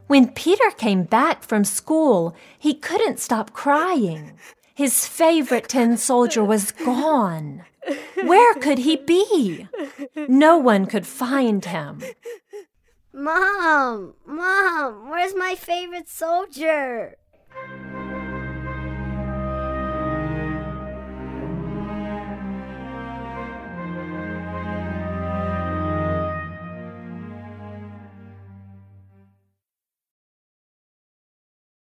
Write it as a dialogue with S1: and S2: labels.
S1: When Peter came back from school, he couldn't stop crying. His favorite tin soldier was gone. Where could he be? No one could find him.
S2: Mom, where's my favorite soldier?